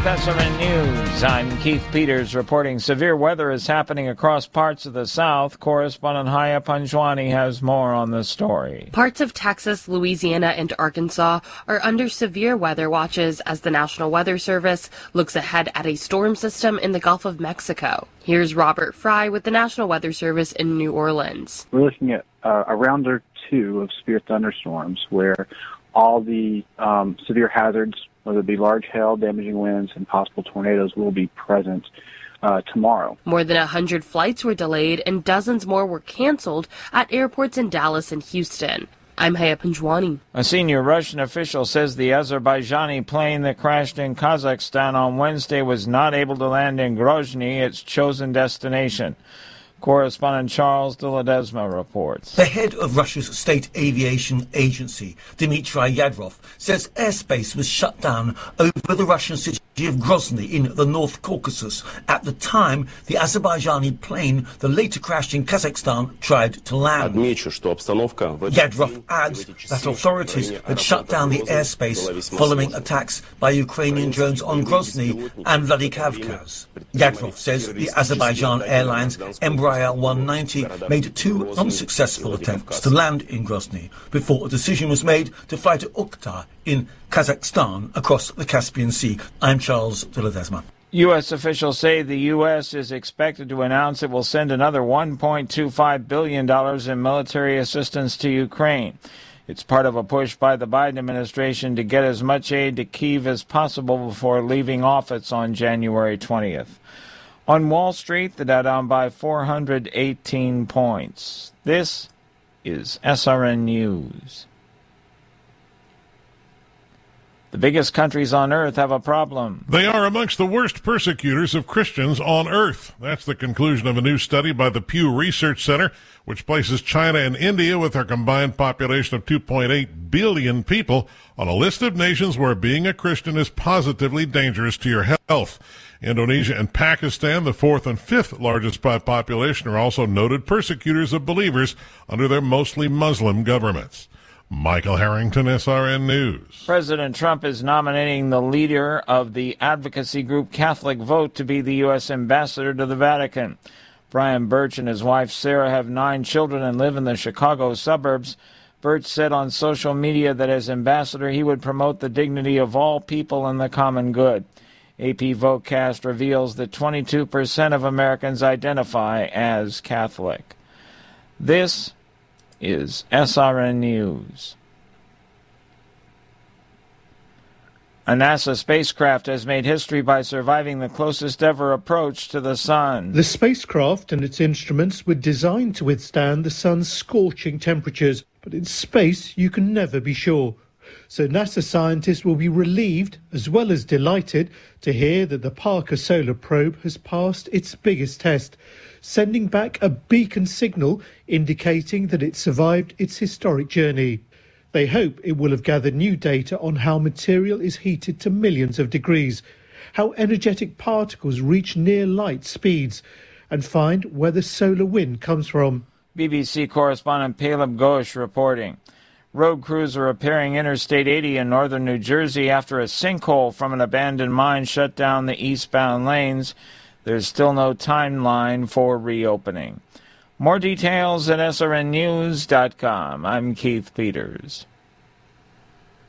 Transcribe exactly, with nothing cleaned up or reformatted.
S R N News. I'm Keith Peters reporting severe weather is happening across parts of the South. Correspondent Haya Panjwani has more on the story. Parts of Texas, Louisiana, and Arkansas are under severe weather watches as the National Weather Service looks ahead at a storm system in the Gulf of Mexico. Here's Robert Fry with the National Weather Service in New Orleans. We're looking at uh, a round or two of severe thunderstorms where all the um, severe hazards, whether it be large hail, damaging winds, and possible tornadoes, will be present uh, tomorrow. More than one hundred flights were delayed and dozens more were canceled at airports in Dallas and Houston. I'm Haya Panjwani. A senior Russian official says the Azerbaijani plane that crashed in Kazakhstan on Wednesday was not able to land in Grozny, its chosen destination. Correspondent Charles de Ledesma reports. The head of Russia's state aviation agency, Dmitry Yadrov, says airspace was shut down over the Russian city of Grozny in the North Caucasus at the time the Azerbaijani plane that later crashed in Kazakhstan tried to land. Yadrov adds that authorities had shut down the airspace following attacks by Ukrainian drones on Grozny and Vladikavkaz. Yadrov says the Azerbaijan Airlines Embraer one ninety made two unsuccessful attempts to land in Grozny before a decision was made to fly to Ukhtar in Kazakhstan across the Caspian Sea. I'm Charles de Ledesma. U S officials say the U S is expected to announce it will send another one point two five billion dollars in military assistance to Ukraine. It's part of a push by the Biden administration to get as much aid to Kyiv as possible before leaving office on January twentieth. On Wall Street, the Dow down by four hundred eighteen points. This is S R N News. The biggest countries on earth have a problem. They are amongst the worst persecutors of Christians on earth. That's the conclusion of a new study by the Pew Research Center, which places China and India, with their combined population of two point eight billion people, on a list of nations where being a Christian is positively dangerous to your health. Indonesia and Pakistan, the fourth and fifth largest by population, are also noted persecutors of believers under their mostly Muslim governments. Michael Harrington, S R N News. President Trump is nominating the leader of the advocacy group Catholic Vote to be the U S ambassador to the Vatican. Brian Birch and his wife Sarah have nine children and live in the Chicago suburbs. Birch said on social media that as ambassador he would promote the dignity of all people and the common good. A P Votecast reveals that twenty-two percent of Americans identify as Catholic. This is S R N News. A NASA spacecraft has made history by surviving the closest ever approach to the sun. The spacecraft and its instruments were designed to withstand the sun's scorching temperatures, but in space you can never be sure. So NASA scientists will be relieved as well as delighted to hear that the Parker Solar Probe has passed its biggest test, sending back a beacon signal indicating that it survived its historic journey. They hope it will have gathered new data on how material is heated to millions of degrees, how energetic particles reach near light speeds, and find where the solar wind comes from. B B C correspondent Caleb Ghosh reporting. Road crews are repairing Interstate eighty in northern New Jersey after a sinkhole from an abandoned mine shut down the eastbound lanes. There's still no timeline for reopening. More details at S R N news dot com. I'm Keith Peters.